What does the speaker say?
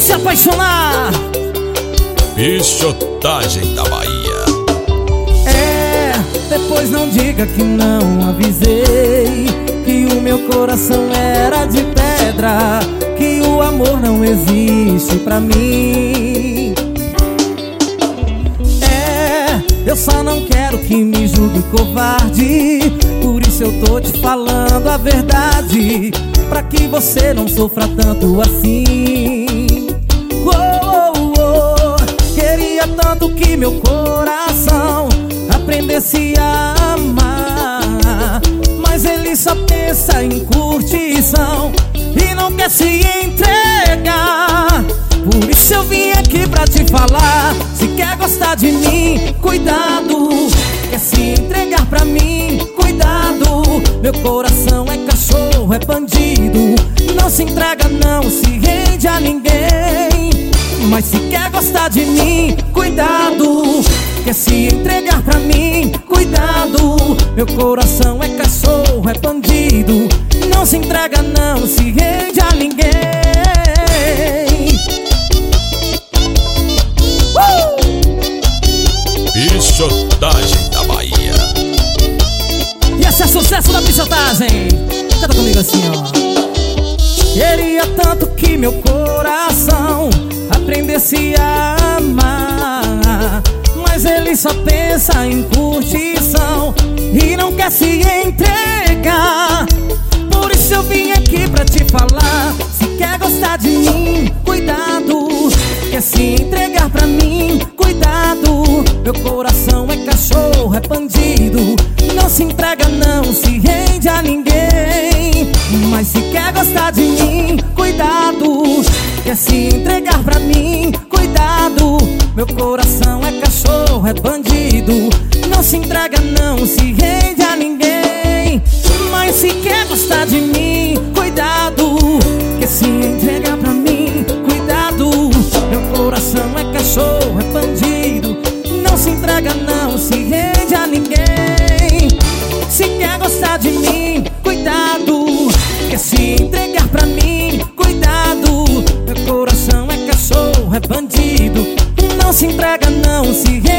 se apaixonar. Bichotagem da Bahia. Depois não diga que não avisei, que o meu coração era de pedra, que o amor não existe pra mim. Eu só não quero que me julgue covarde, por isso eu tô te falando a verdade, pra que você não sofra tanto assim. Queria tanto que meu coração aprendesse a amar, mas ele só pensa em curtição e não quer se entregar. Por isso eu vim aqui pra te falar, se quer gostar de mim, cuidado. Quer se entregar pra mim, cuidado. Meu coração é cachorro, é bandido, não se entrega, não se rende a ninguém. Mas se quer gostar de mim, cuidado. Quer se entregar pra mim, cuidado. Meu coração é cachorro, é bandido, não se entrega, não se rende a ninguém. Bichotagem da Bahia. E esse é sucesso da bichotagem. Canta comigo assim, ó. Queria tanto que meu coração aprendesse a amar, mas ele só pensa em curtição e não quer se entregar. Por isso eu vim aqui pra te falar, se quer gostar de mim, cuidado. Quer se entregar pra mim, cuidado. Meu coração é cachorro, é bandido, não se entrega, não se rende a ninguém. Mas se quer gostar de mim, cuidado. Quer se entregar pra mim, cuidado. Meu coração é cachorro, é bandido, não se entrega, não se rende a ninguém. Mas se quer gostar de mim, cuidado. Quer se entregar pra mim, cuidado. Meu coração é cachorro, é bandido, não se entrega, não se rende a ninguém. Se quer gostar de mim, cuidado. Quer se entregar pra mim, cuidado. Meu coração é cachorro, é bandido, não se entrega, não se rende.